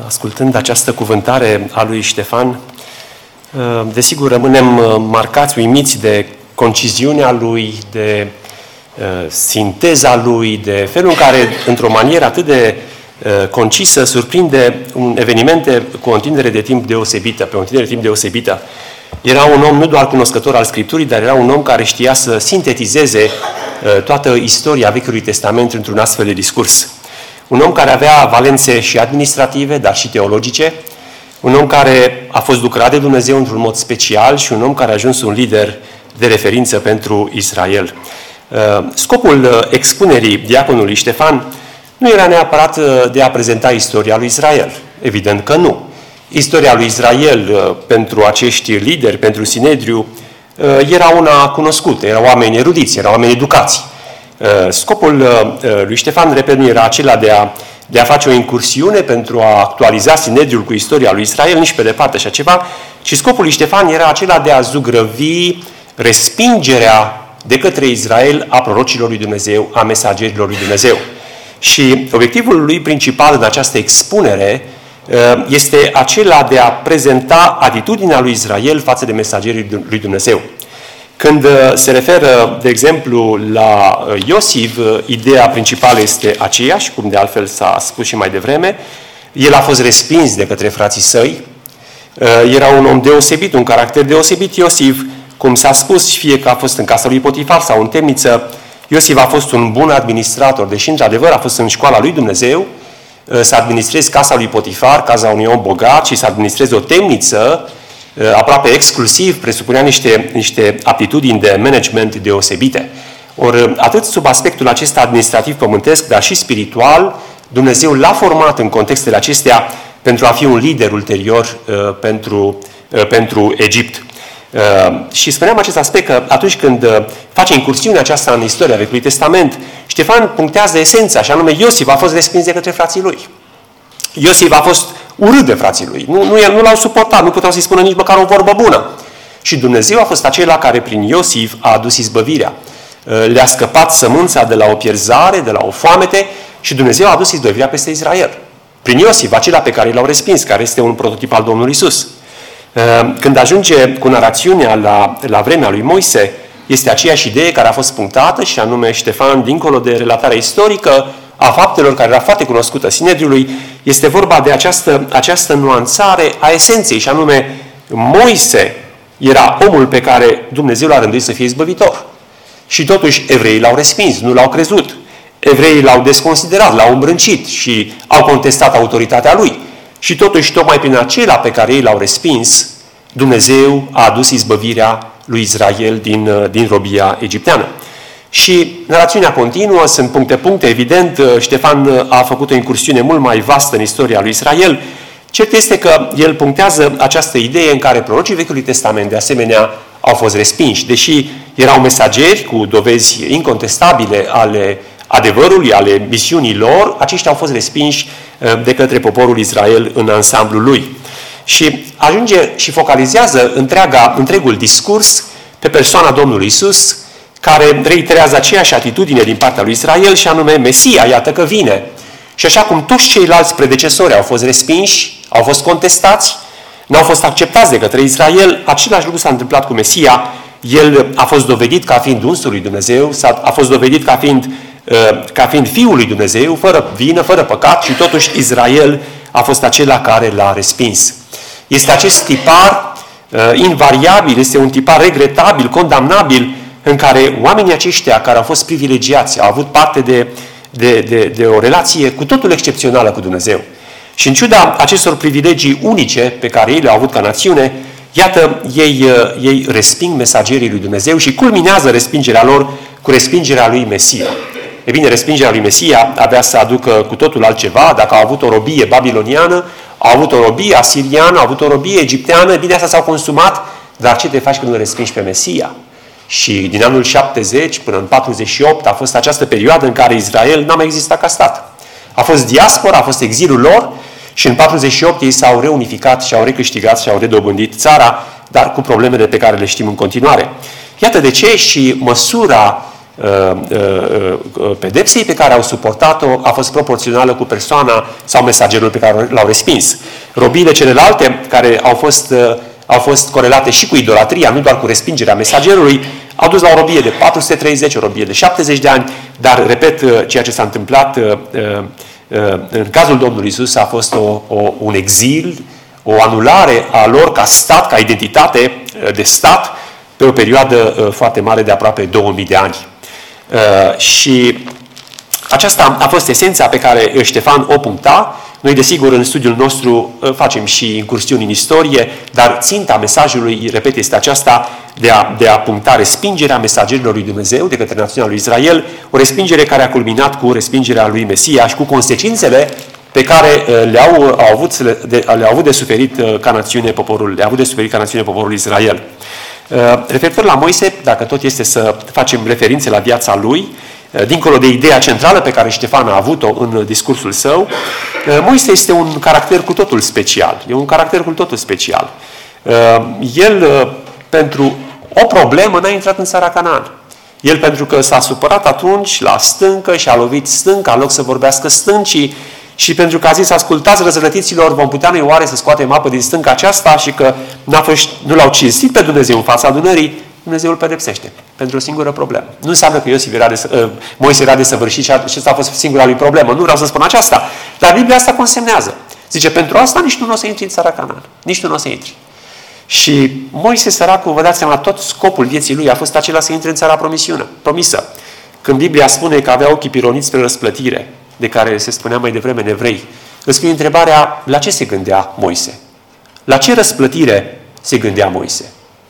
ascultând această cuvântare a lui Ștefan, desigur rămânem marcați, uimiți de conciziunea lui, de sinteza lui, de felul în care, într-o manieră atât de concisă, surprinde evenimente cu o întindere de timp deosebită, pe o întindere de timp deosebită. Era un om nu doar cunoscător al Scripturii, dar era un om care știa să sintetizeze toată istoria Vechiului Testament într-un astfel de discurs. Un om care avea valențe și administrative, dar și teologice, un om care a fost lucrat de Dumnezeu într-un mod special și un om care a ajuns un lider de referință pentru Israel. Scopul expunerii diaconului Ștefan nu era neapărat de a prezenta istoria lui Israel. Evident că nu. Istoria lui Israel pentru acești lideri, pentru Sinedriu, era una cunoscută, erau oameni erudiți, erau oameni educați. Scopul lui Ștefan, repet, nu era acela de a face o incursiune pentru a actualiza Sinedriul cu istoria lui Israel, nici pe departe așa ceva, ci scopul lui Ștefan era acela de a zugrăvi respingerea de către Israel a prorocilor lui Dumnezeu, a mesagerilor lui Dumnezeu. Și obiectivul lui principal în această expunere este acela de a prezenta atitudinea lui Israel față de mesagerii lui Dumnezeu. Când se referă, de exemplu, la Iosif, ideea principală este aceeași, cum de altfel s-a spus și mai devreme. El a fost respins de către frații săi. Era un om deosebit, un caracter deosebit, Iosif, cum s-a spus, fie că a fost în casa lui Potifar sau în temniță. Iosif a fost un bun administrator, deși într-adevăr a fost în școala lui Dumnezeu, să administreze casa lui Potifar, casa unui om bogat, și să administreze o temniță aproape exclusiv, presupunea niște aptitudini de management deosebite. Ori atât sub aspectul acesta administrativ pământesc, dar și spiritual, Dumnezeu l-a format în contextele acestea pentru a fi un lider ulterior pentru Egipt. Și spuneam acest aspect că atunci când face incursiunea aceasta în istoria Vechiului Testament, Ștefan punctează esența, și anume Iosif a fost respins de către frații lui. Iosif a fost urât de frații lui. Nu l-au suportat, nu puteau să-i spună nici măcar o vorbă bună. Și Dumnezeu a fost acela care prin Iosif a adus izbăvirea. Le-a scăpat sămânța de la o pierzare, de la o foamete, și Dumnezeu a adus izbăvirea peste Israel. Prin Iosif, acela pe care l-au respins, care este un prototip al Domnului Iisus. Când ajunge cu narațiunea la vremea lui Moise, este aceeași idee care a fost punctată, și anume Ștefan, dincolo de relatarea istorică a faptelor care era foarte cunoscută Sinedriului, este vorba de această nuanțare a esenței, și anume Moise era omul pe care Dumnezeu l-a rânduit să fie izbăvitor. Și totuși evreii l-au respins, nu l-au crezut. Evreii l-au desconsiderat, l-au îmbrâncit și au contestat autoritatea lui. Și totuși, tocmai prin acela pe care ei l-au respins, Dumnezeu a adus izbăvirea lui Israel din robia egipteană. Și narațiunea continuă, sunt puncte, evident, Ștefan a făcut o incursiune mult mai vastă în istoria lui Israel. Cert este că el punctează această idee în care prorocii Vechiului Testament, de asemenea, au fost respinși. Deși erau mesageri cu dovezi incontestabile ale adevărului, ale misiunii lor, aceștia au fost respinși de către poporul Israel în ansamblul lui. Și ajunge și focalizează întregul discurs pe persoana Domnului Iisus, care reiterează aceeași atitudine din partea lui Israel, și anume Mesia, iată că vine. Și așa cum toți ceilalți predecesori au fost respinși, au fost contestați, n-au fost acceptați de către Israel, același lucru s-a întâmplat cu Mesia. El a fost dovedit ca fiind unsul lui Dumnezeu, a fost dovedit ca fiind Fiul lui Dumnezeu, fără vină, fără păcat, și totuși Israel a fost acela care l-a respins. Este acest tipar invariabil, este un tipar regretabil, condamnabil, în care oamenii aceștia care au fost privilegiați, au avut parte de o relație cu totul excepțională cu Dumnezeu. Și în ciuda acestor privilegii unice pe care ei le-au avut ca națiune, iată, ei resping mesagerii lui Dumnezeu și culminează respingerea lor cu respingerea lui Mesia. E bine, respingerea lui Mesia avea să aducă cu totul altceva. Dacă au avut o robie babiloniană, au avut o robie asiriană, au avut o robie egipteană, e bine, astea s-au consumat, dar ce te faci când îl respingi pe Mesia? Și din anul 70 până în 48 a fost această perioadă în care Israel n-a mai existat ca stat. A fost diaspora, a fost exilul lor, și în 48 ei s-au reunificat și au recâștigat și au redobândit țara, dar cu problemele pe care le știm în continuare. Iată de ce și măsura pedepsei pe care au suportat-o a fost proporțională cu persoana sau mesagerul pe care l-au respins. Robiile celelalte, care au fost corelate și cu idolatria, nu doar cu respingerea mesagerului, au dus la o robie de 430, o robie de 70 de ani, dar, repet, ceea ce s-a întâmplat în cazul Domnului Iisus a fost un exil, o anulare a lor ca stat, ca identitate de stat, pe o perioadă foarte mare de aproape 2000 de ani. Și aceasta a fost esența pe care Ștefan o puncta. Noi, desigur, în studiul nostru facem și incursiuni în istorie, dar ținta mesajului, repet, este aceasta de a puncta respingerea mesagerilor lui Dumnezeu de către națiunea lui Israel, o respingere care a culminat cu respingerea lui Mesia și cu consecințele pe care le-au avut de suferit ca națiune poporul Israel. Referitor la Moise, dacă tot este să facem referințe la viața lui, dincolo de ideea centrală pe care Ștefan a avut-o în discursul său, Moise este un caracter cu totul special. E un caracter cu totul special. El, pentru o problemă, n-a intrat în țara Canaan. El, pentru că s-a supărat atunci la stâncă și a lovit stânca, în loc să vorbească stâncii, și pentru că a zis, ascultați răzvrătiților, vom putea noi oare să scoatem apă din stânca aceasta, și că nu l-au cinstit pe Dumnezeu în fața adunării, Dumnezeu îl pedepsește pentru o singură problemă. Nu înseamnă că Moise era desăvârșit și acesta a fost singura lui problemă. Nu vreau să spun aceasta. Dar Biblia asta consemnează. Zice, pentru asta nici tu nu o să intri în țara Canaan. Nici tu nu o să intri. Și Moise, săracul, vă dați seama, tot scopul vieții lui a fost acela să intre în țara promisă. Când Biblia spune că avea ochii pironiți spre răsplătire, de care se spunea mai devreme în Evrei, îți scrie întrebarea, la ce se gândea Moise? La ce răsplătire se gândea Moise?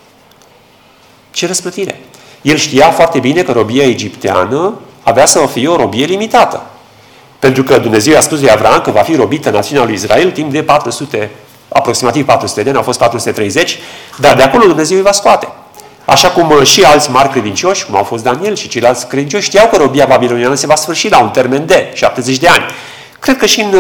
Ce răsplătire? El știa foarte bine că robia egipteană avea să fie o robie limitată. Pentru că Dumnezeu i-a spus lui Avram că va fi robită națiunea lui Israel timp de aproximativ 400 de ani, au fost 430, dar de acolo Dumnezeu îi va scoate. Așa cum și alți mari credincioși, cum au fost Daniel și ceilalți credincioși, știau că robia babiloniană se va sfârși la un termen de 70 de ani. Cred că și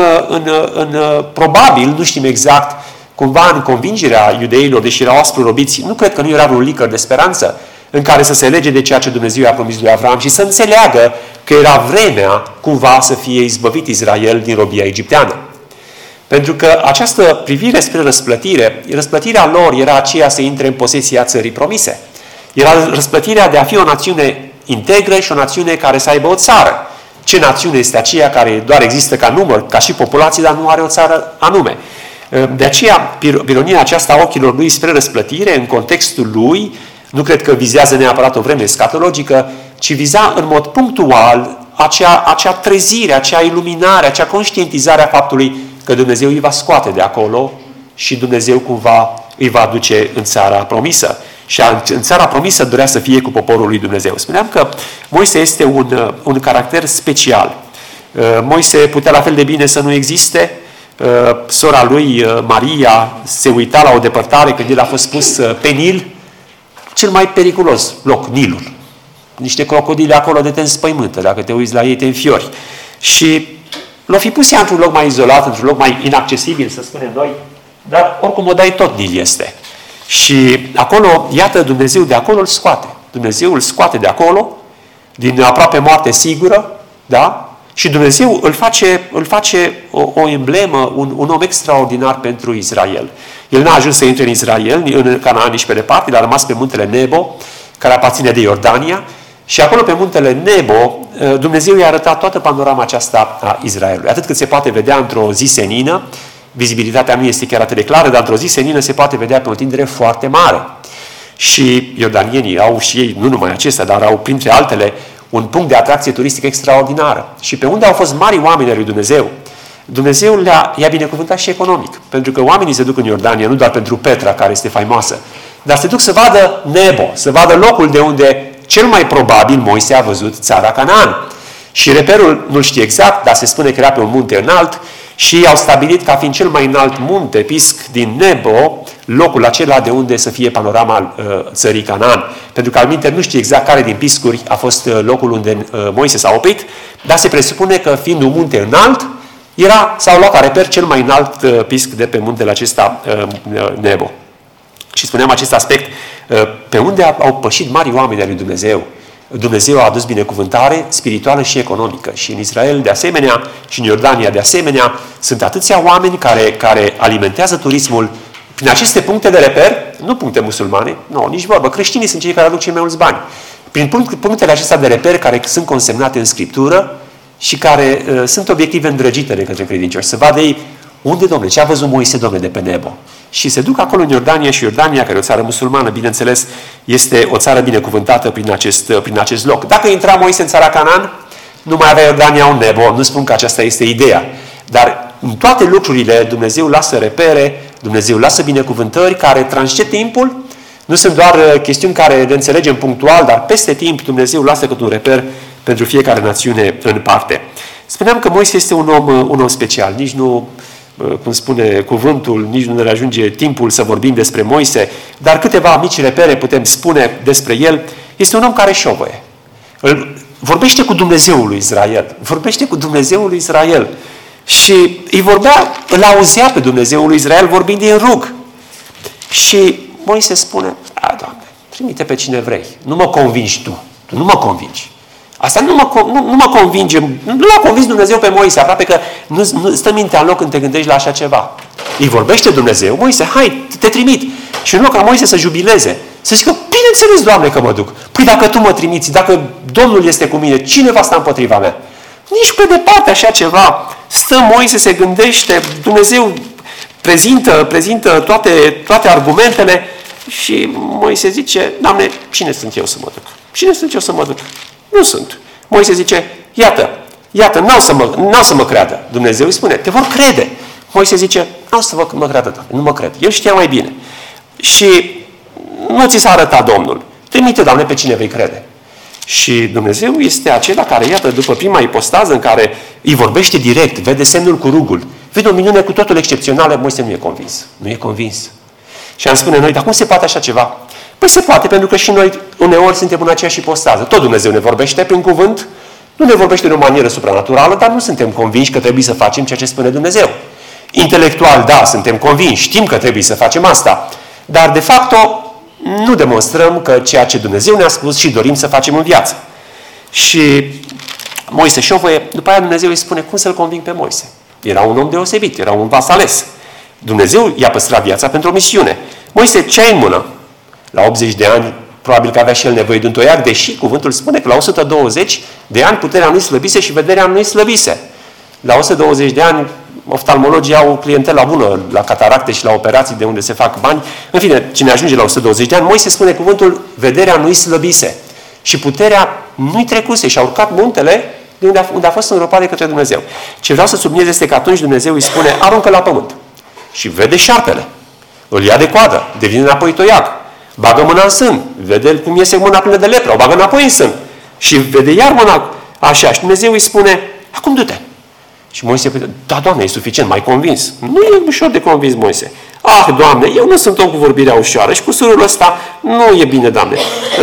probabil, nu știm exact, cumva în convingerea iudeilor, deși erau aspru robiți, nu cred că nu era vreun licăr de speranță în care să se lege de ceea ce Dumnezeu i-a promis lui Avram și să înțeleagă că era vremea cumva să fie izbăvit Israel din robia egipteană. Pentru că această privire spre răsplătirea lor era aceea să intre în posesia țării promise. Era răsplătirea de a fi o națiune integră și o națiune care să aibă o țară. Ce națiune este aceea care doar există ca număr, ca și populație, dar nu are o țară anume? De aceea, pironia aceasta a ochilor lui spre răsplătire, în contextul lui, nu cred că vizează neapărat o vreme escatologică, ci viza în mod punctual acea trezire, acea iluminare, acea conștientizare a faptului că Dumnezeu îi va scoate de acolo și Dumnezeu cumva îi va duce în țara promisă. Și în țara promisă dorea să fie cu poporul lui Dumnezeu. Spuneam că Moise este un caracter special. Moise putea la fel de bine să nu existe. Sora lui, Maria, se uita la o depărtare când el a fost pus pe Nil, cel mai periculos loc, Nilul. Niște crocodile acolo de te înspăimântă, dacă te uiți la ei te înfiori. Și l-o fi pus ea într-un loc mai izolat, într-un loc mai inaccesibil, să spunem noi, dar oricum o dai tot Nil este. Și acolo, iată, Dumnezeu de acolo îl scoate. Dumnezeu îl scoate de acolo, din aproape moarte sigură, da? Și Dumnezeu îl face o emblemă, un om extraordinar pentru Israel. El n-a ajuns să intre în Israel, în Canaan nici pe departe, el a rămas pe muntele Nebo, care aparține de Iordania, și acolo pe muntele Nebo, Dumnezeu i-a arătat toată panorama aceasta a Israelului. Atât cât se poate vedea într-o zi senină, vizibilitatea nu este chiar atât de clară, dar într-o zi senină se poate vedea pe o întindere foarte mare. Și iordanienii au și ei, nu numai acestea, dar au printre altele un punct de atracție turistică extraordinară. Și pe unde au fost mari oameni ai lui Dumnezeu, Dumnezeu i-a binecuvântat și economic. Pentru că oamenii se duc în Iordania, nu doar pentru Petra, care este faimoasă, dar se duc să vadă Nebo, să vadă locul de unde cel mai probabil Moise a văzut țara Canaan. Și reperul nu-l știe exact, dar se spune că era pe un munte înalt și au stabilit ca fiind cel mai înalt munte, Pisg din Nebo, locul acela de unde să fie panorama țării Canaan. Pentru că alminte nu știe exact care din piscuri a fost locul unde Moise s-a oprit, dar se presupune că fiind un munte înalt, s-au luat ca reper cel mai înalt pisc de pe muntele acesta Nebo. Și spuneam acest aspect, pe unde au pășit mari oameni ai lui Dumnezeu. Dumnezeu a adus binecuvântare spirituală și economică. Și în Israel de asemenea, și în Iordania de asemenea, sunt atâția oameni care alimentează turismul prin aceste puncte de reper, nu puncte musulmane, nu, nici vorbă, creștinii sunt cei care aduc cei mai mulți bani. Prin punctele acestea de reper care sunt consemnate în Scriptură și care sunt obiective îndrăgite de către credincioși. Să vadă ei unde, Domnule, ce a văzut Moise, Domnule, de pe Nebo. Și se duc acolo în Iordania și Iordania, care e o țară musulmană, bineînțeles, este o țară binecuvântată prin acest loc. Dacă intra Moise în țara Canaan, nu mai avea Iordania un Nebo. Nu spun că aceasta este ideea. Dar în toate lucrurile Dumnezeu lasă repere, Dumnezeu lasă binecuvântări care transced timpul. Nu sunt doar chestiuni care le înțelegem punctual, dar peste timp Dumnezeu lasă cât un reper pentru fiecare națiune în parte. Spuneam că Moise este un om special. Nici nu, cum spune cuvântul, nici nu ne ajunge timpul să vorbim despre Moise, dar câteva mici repere putem spune despre el. Este un om care șovăie. Vorbește cu Dumnezeul lui Israel. Vorbește cu Dumnezeul lui Israel. Și îl auzea pe Dumnezeul lui Israel vorbind din rug. Și Moise spune, Doamne, trimite pe cine vrei. Nu mă convingi tu. Tu nu mă convingi. Asta nu mă convinge. Nu l-a convins Dumnezeu pe Moise. Aproape că nu stă mintea în loc când te gândești la așa ceva. Îi vorbește Dumnezeu. Moise, hai, te trimit. Și în loc ca Moise să jubileze, să zică, bineînțeles, Doamne, că mă duc. Păi dacă Tu mă trimiți, dacă Domnul este cu mine, cine va sta împotriva mea? Nici pe departe așa ceva. Stă Moise, se gândește, Dumnezeu prezintă toate argumentele și Moise zice, Doamne, cine sunt eu să mă duc? Cine sunt eu să mă duc? Nu sunt. Moise zice, iată, n-au să mă creadă. Dumnezeu îi spune, te vor crede. Moise zice, n-au să mă creadă, Doamne, nu mă cred. El știa mai bine. Și nu ți s-a arătat Domnul. Trimite, Doamne, pe cine vei crede. Și Dumnezeu este acela care, iată, după prima ipostază în care îi vorbește direct, vede semnul cu rugul, vede o minune cu totul excepțională, Moise nu e convins. Nu e convins. Și am spune noi, dar cum se poate așa ceva? Păi se poate, pentru că și noi uneori suntem în aceeași ipostază. Tot Dumnezeu ne vorbește prin cuvânt, nu ne vorbește de o manieră supranaturală, dar nu suntem convinși că trebuie să facem ceea ce spune Dumnezeu. Intelectual, da, suntem convinși, știm că trebuie să facem asta, dar de fapt nu demonstrăm că ceea ce Dumnezeu ne-a spus și dorim să facem în viață. Și Moise șovăie, după aia Dumnezeu îi spune cum să-l conving pe Moise. Era un om deosebit, era un vas ales. Dumnezeu i-a păstrat viața pentru o misiune. Moise, ce ai în mână? La 80 de ani, probabil că avea și el nevoie de un toiac, deși cuvântul spune că la 120 de ani puterea nu-i slăbise și vederea nu-i slăbise. La 120 de ani, oftalmologii au clientela bună la cataracte și la operații de unde se fac bani. În fine, cine ajunge la 120 de ani, Moise spune cuvântul, vederea nu-i slăbise. Și puterea nu-i trecuse și a urcat muntele de unde a fost îngropat de către Dumnezeu. Ce vreau să subliniez este că atunci Dumnezeu îi spune, aruncă la pământ. Și vede șarpele. Îl ia de coadă, devine înapoi toiac. Bagă mâna în sân, vede cum iese mâna plină de lepră, o bagă înapoi în sân. Și vede iar mâna așa. Și Dumnezeu îi spune, acum du-te. Și Moise spune, da, Doamne, e suficient, m-ai convins. Nu e ușor de convins, Moise. Ah, Doamne, eu nu sunt om cu vorbirea ușoară și cu surul ăsta nu e bine, Doamne.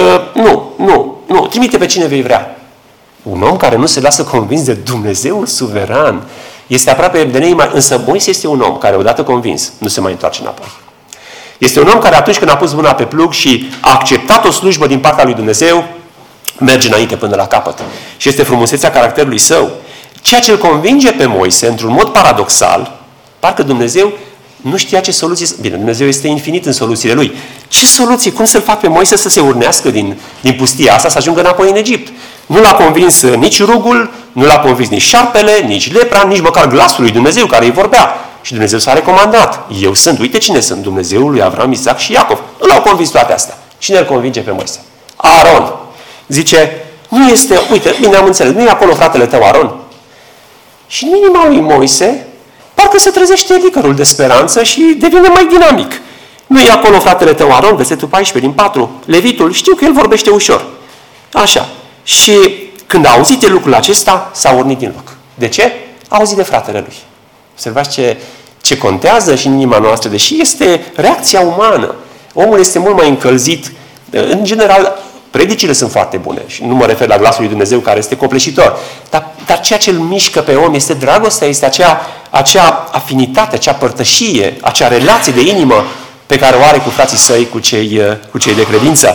Nu, trimite pe cine vei vrea. Un om care nu se lasă convins de Dumnezeul suveran este aproape de neimaginabil. Însă Moise este un om care, odată convins, nu se mai întoarce înapoi. Este un om care atunci când a pus mâna pe plug și a acceptat o slujbă din partea lui Dumnezeu, merge înainte până la capăt. Și este frumusețea caracterului său. Ceea ce îl convinge pe Moise, într-un mod paradoxal, parcă Dumnezeu nu știa ce soluții... Bine, Dumnezeu este infinit în soluțiile Lui. Ce soluții? Cum să-l fac pe Moise să se urnească din pustia asta, să ajungă înapoi în Egipt? Nu l-a convins nici rugul, nu l-a convins nici șarpele, nici lepra, nici măcar glasul lui Dumnezeu care îi vorbea. Și Dumnezeu s-a recomandat. Eu sunt, uite cine sunt, Dumnezeul lui Avram, Isaac și Iacov. Nu l-au convins toate astea. Cine îl convinge pe Moise? Aron. Zice, nu este, uite, bine am înțeles, nu e acolo fratele tău Aron? Și în inima lui Moise, parcă se trezește licărul de speranță și devine mai dinamic. Nu e acolo fratele tău Aron, versetul 14 din 4, Levitul, știu că el vorbește ușor. Așa. Și când a auzit lucrul acesta, s-a urnit din loc. De ce? A auzit de fratele lui. Observați ce contează și în inima noastră, deși este reacția umană. Omul este mult mai încălzit. În general, predicile sunt foarte bune și nu mă refer la glasul lui Dumnezeu care este copleșitor. Dar ceea ce îl mișcă pe om este dragostea, este acea afinitate, acea părtășie, acea relație de inimă pe care o are cu frații săi, cu cei de credință.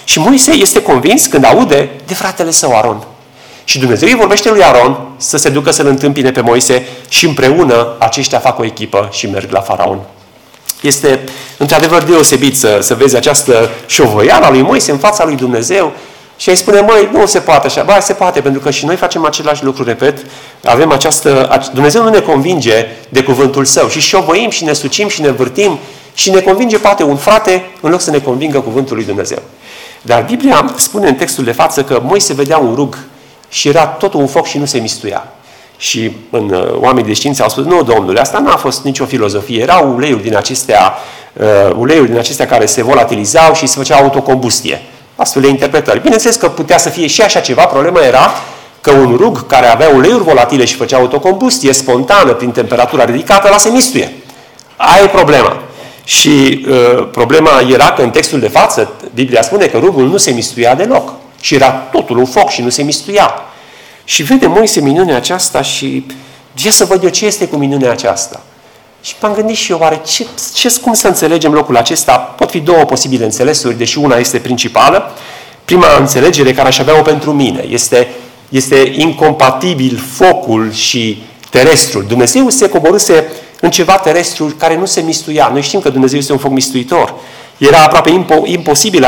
Și Moise este convins când aude de fratele său Aron. Și Dumnezeu îi vorbește lui Aron să se ducă să-l întâmpine pe Moise și împreună aceștia fac o echipă și merg la Faraon. Este într-adevăr deosebit să vezi această șovăială a lui Moise în fața lui Dumnezeu și îi spune, măi, nu se poate așa. Ba, se poate, pentru că și noi facem același lucru, repet, avem Dumnezeu nu ne convinge de cuvântul Său și șovăim și ne sucim și ne vârtim și ne convinge poate un frate în loc să ne convingă cuvântul lui Dumnezeu. Dar Biblia spune în textul de față că Moise vedea un rug și era totul un foc și nu se mistuia. Și oamenii de știință au spus, nu, domnule, asta n-a fost nicio filozofie, erau uleiuri din acestea care se volatilizau și se făcea autocombustie. Astfel de interpretări. Bineînțeles că putea să fie și așa ceva, problema era că un rug care avea uleiuri volatile și făcea autocombustie spontană prin temperatura ridicată, ăla se mistuie. Aia e problema. Și problema era că în textul de față, Biblia spune că rugul nu se mistuia deloc. Și era totul un foc și nu se mistuia. Și vede Moise minunea aceasta și ia să văd eu ce este cu minunea aceasta. Și m-am gândit și eu, oare cum să înțelegem locul acesta? Pot fi două posibile înțelesuri, deși una este principală. Prima înțelegere care aș avea-o pentru mine este incompatibil focul și terestrul. Dumnezeu se coborâse în ceva terestru care nu se mistuia. Noi știm că Dumnezeu este un foc mistuitor. Era aproape imposibil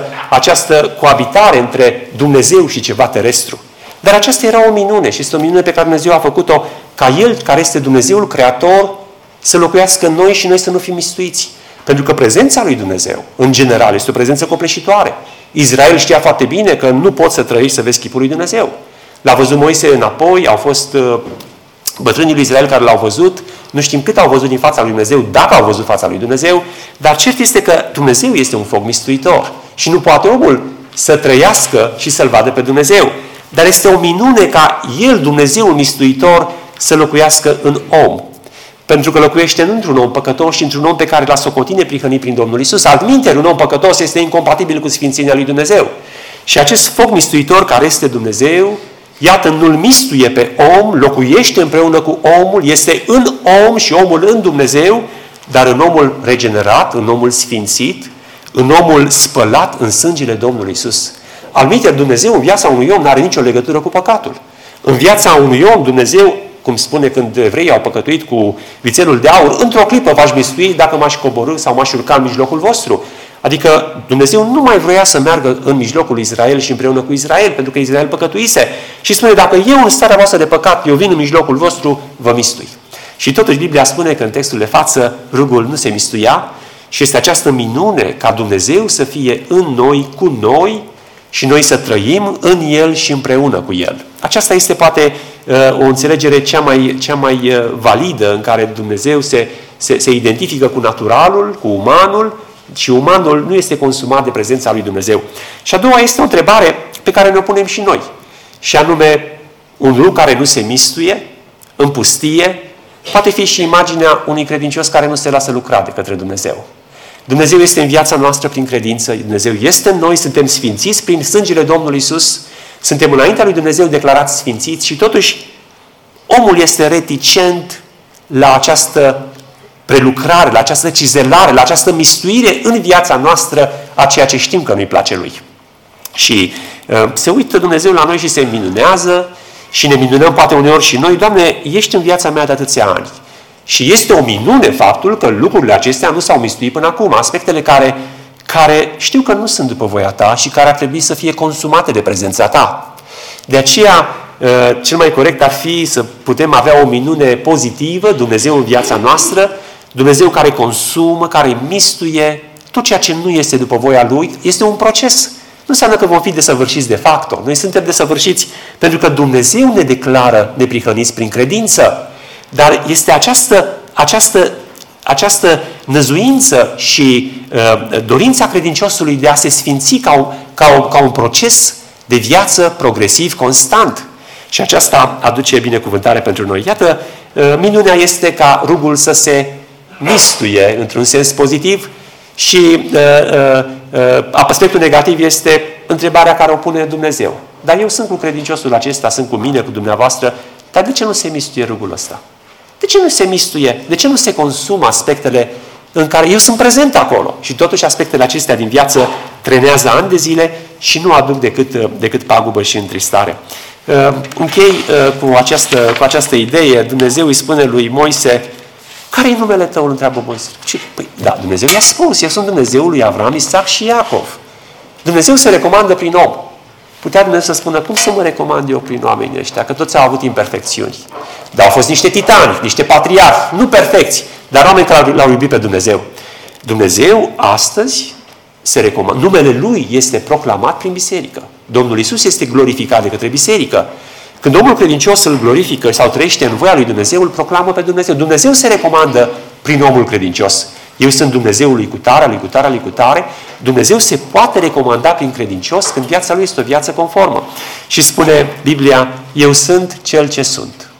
această coabitare între Dumnezeu și ceva terestru. Dar aceasta era o minune și este o minune pe care Dumnezeu a făcut-o ca El, care este Dumnezeul Creator, să locuiască în noi și noi să nu fim mistuiți. Pentru că prezența lui Dumnezeu, în general, este o prezență copleșitoare. Israel știa foarte bine că nu poți să trăiești să vezi chipul lui Dumnezeu. L-a văzut Moise înapoi, au fost bătrânii lui Israel care l-au văzut, nu știm cât au văzut din fața lui Dumnezeu, dacă au văzut fața lui Dumnezeu, dar cert este că Dumnezeu este un foc mistuitor și nu poate omul să trăiască și să-L vadă pe Dumnezeu. Dar este o minune ca El, Dumnezeul mistuitor, să locuiască în om. Pentru că locuiește într-un om păcătos și într-un om pe care l-a socotit neprihănit prin Domnul Iisus. Altminteri, un om păcătos este incompatibil cu sfințenia lui Dumnezeu. Și acest foc mistuitor care este Dumnezeu, iată, nu-L mistuie pe om, locuiește împreună cu omul, este în om și omul în Dumnezeu, dar în omul regenerat, în omul sfințit, în omul spălat în sângele Domnului Iisus. Altminteri, Dumnezeu în viața unui om nu are nicio legătură cu păcatul. În viața unui om, Dumnezeu, cum spune când evreii au păcătuit cu vițelul de aur, într-o clipă v-aș mistui dacă m-aș coborî sau m-aș urca în mijlocul vostru. Adică Dumnezeu nu mai vroia să meargă în mijlocul lui Israel și împreună cu Israel, pentru că Israel păcătuise. Și spune, dacă eu în starea voastră de păcat, eu vin în mijlocul vostru, vă mistui. Și totuși Biblia spune că în textul de față rugul nu se mistuia și este această minune ca Dumnezeu să fie în noi, cu noi și noi să trăim în El și împreună cu El. Aceasta este poate o înțelegere cea mai validă în care Dumnezeu se identifică cu naturalul, cu umanul și umanul nu este consumat de prezența lui Dumnezeu. Și a doua este o întrebare pe care ne-o punem și noi. Și anume, un rug care nu se mistuie, în pustie, poate fi și imaginea unui credincios care nu se lasă lucra de către Dumnezeu. Dumnezeu este în viața noastră prin credință, Dumnezeu este în noi, suntem sfințiți prin sângele Domnului Iisus, suntem înaintea lui Dumnezeu declarați sfințiți și totuși omul este reticent la această prelucrare, la această cizelare, la această mistuire în viața noastră a ceea ce știm că nu-i place Lui. Și se uită Dumnezeu la noi și se minunează și ne minunăm poate uneori și noi, Doamne, ești în viața mea de atâția ani. Și este o minune faptul că lucrurile acestea nu s-au mistuit până acum, aspectele care știu că nu sunt după voia Ta și care ar trebui să fie consumate de prezența Ta. De aceea, cel mai corect ar fi să putem avea o minune pozitivă, Dumnezeu în viața noastră, Dumnezeu care consumă, care mistuie, tot ceea ce nu este după voia Lui, este un proces. Nu înseamnă că vom fi desăvârșiți de facto. Noi suntem desăvârșiți pentru că Dumnezeu ne declară neprihăniți prin credință. Dar este această năzuință și dorința credinciosului de a se sfinți ca un proces de viață progresiv, constant. Și aceasta aduce binecuvântare pentru noi. Iată, minunea este ca rugul să se mistuie într-un sens pozitiv și aspectul negativ este întrebarea care o pune Dumnezeu. Dar eu sunt cu credinciosul acesta, sunt cu mine, cu dumneavoastră, dar de ce nu se mistuie rugul ăsta? De ce nu se mistuie? De ce nu se consumă aspectele în care eu sunt prezent acolo? Și totuși aspectele acestea din viață trenează ani de zile și nu aduc decât pagubă și întristare. Închei cu această idee. Dumnezeu îi spune lui Moise: care-i numele tău? Îl întreabă Moise. Păi, da, Dumnezeu i-a spus: eu sunt Dumnezeul lui Avram, Isaac și Iacov. Dumnezeu se recomandă prin om. Putea Dumnezeu să spună: cum să mă recomand eu prin oamenii ăștia? Că toți au avut imperfecțiuni. Dar au fost niște titani, niște patriarhi, nu perfecți, dar oameni care l-au iubit pe Dumnezeu. Dumnezeu astăzi se recomandă. Numele Lui este proclamat prin biserică. Domnul Iisus este glorificat de către biserică. Când omul credincios îl glorifică sau trăiește în voia lui Dumnezeu, îl proclamă pe Dumnezeu. Dumnezeu se recomandă prin omul credincios. Eu sunt Dumnezeul lui cutare, lui cutare, lui cutare. Dumnezeu se poate recomanda prin credincios când viața lui este o viață conformă. Și spune Biblia: eu sunt cel ce sunt.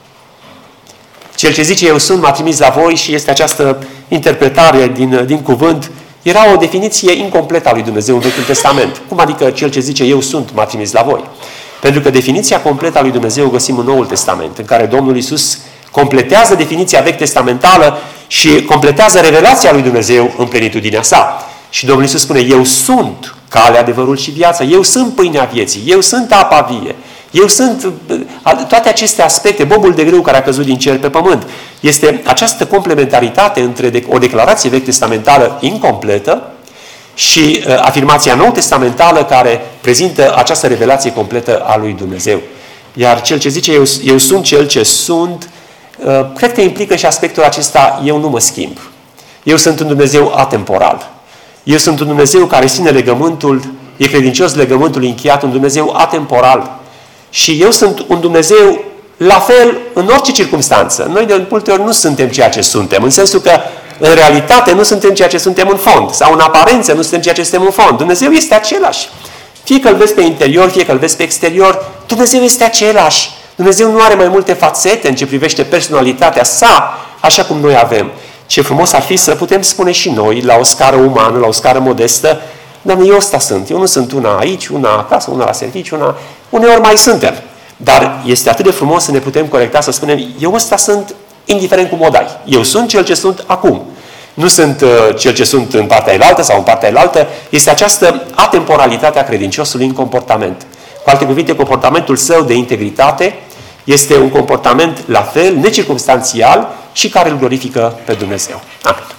Cel ce zice eu sunt m-a trimis la voi, și este această interpretare din cuvânt. Era o definiție incompletă a lui Dumnezeu în Vechiul Testament. Cum adică cel ce zice eu sunt m-a trimis la voi? Pentru că definiția completă a lui Dumnezeu o găsim în Noul Testament, în care Domnul Iisus completează definiția vechi testamentală și completează revelația lui Dumnezeu în plenitudinea sa. Și Domnul Iisus spune: eu sunt calea, adevărul și viața, eu sunt pâinea vieții, eu sunt apa vie, eu sunt toate aceste aspecte, bobul de grâu care a căzut din cer pe pământ. Este această complementaritate între o declarație vechi testamentală incompletă și afirmația nou-testamentală care prezintă această revelație completă a lui Dumnezeu. Iar cel ce zice eu sunt cel ce sunt, cred că implică și aspectul acesta: eu nu mă schimb. Eu sunt un Dumnezeu atemporal. Eu sunt un Dumnezeu care ține legământul, e credincios legământul încheiat, un Dumnezeu atemporal. Și eu sunt un Dumnezeu la fel în orice circunstanță. Noi de multe ori nu suntem ceea ce suntem, în sensul că în realitate nu suntem ceea ce suntem în fond, sau în aparență nu suntem ceea ce suntem în fond. Dumnezeu este același. Fie că îl vezi pe interior, fie că îl vezi pe exterior, Dumnezeu este același. Dumnezeu nu are mai multe fațete în ce privește personalitatea sa, așa cum noi avem. Ce frumos ar fi să putem spune și noi, la o scară umană, la o scară modestă: Doamne, eu ăsta sunt. Eu nu sunt una aici, una acasă, una la serviciu, una... Uneori mai suntem. Dar este atât de frumos să ne putem corecta, să spunem: eu ăsta sunt, indiferent cum o dai. Eu sunt cel ce sunt acum. Nu sunt cel ce sunt în partea elaltă sau în partea elaltă. Este această atemporalitate a credinciosului în comportament. Cu alte cuvinte, comportamentul său de integritate este un comportament la fel, necircumstanțial și care îl glorifică pe Dumnezeu. Amin.